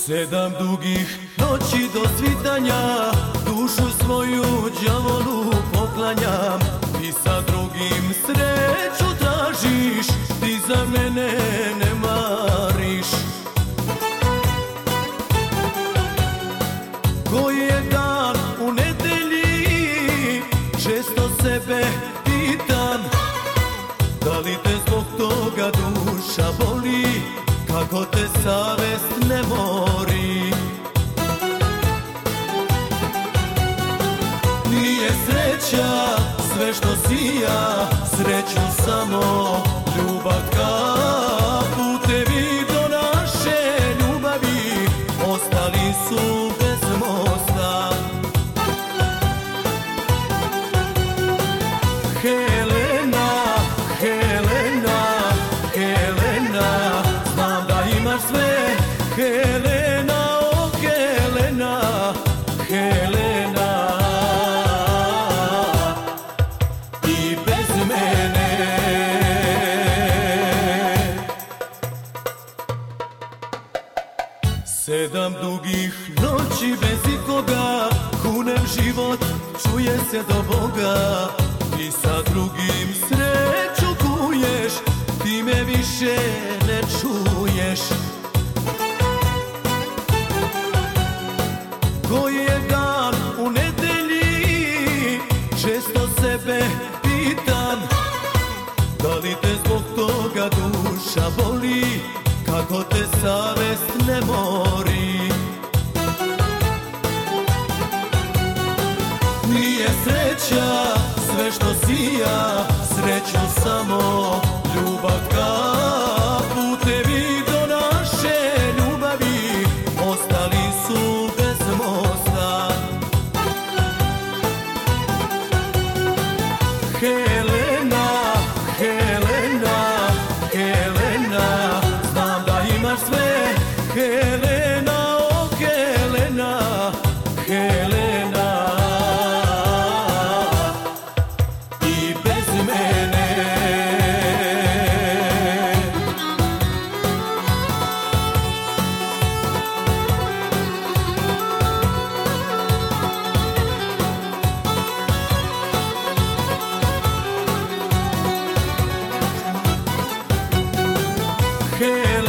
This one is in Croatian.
7 dugih noći do svitanja, dušu svoju đavolu poklanjam. Ti sa drugim sreću tražiš, ti za mene ne mariš. Koji je dan u nedelji, često sebe pitam, da li te zbog toga duša boli, kako te savest ne mori. Nije sreća sve što sija, sreću samo ljubav tka. Putevi do naše ljubavi ostali su bez mosta. Helena, Helena, Helena, znam da imaš sve. Helena, o Helena, Helena, i bez mene. 7 dugih noći bez ikoga, kunem život, čuje se do Boga. Ti sa drugim sreću kuješ, ti me više ne čuješ. Koji je dan u nedelji, često sebe pitam, da li te zbog toga duša boli, kako te savest ne mori. Nije sreća sve što sija, sreću samo ljubav tka. Putevi do naše ljubavi ostali su bez mosta. Helena, Helena, Helena, znam da imaš sve. Helena, o Helena, Helena, i bez mene. Helena,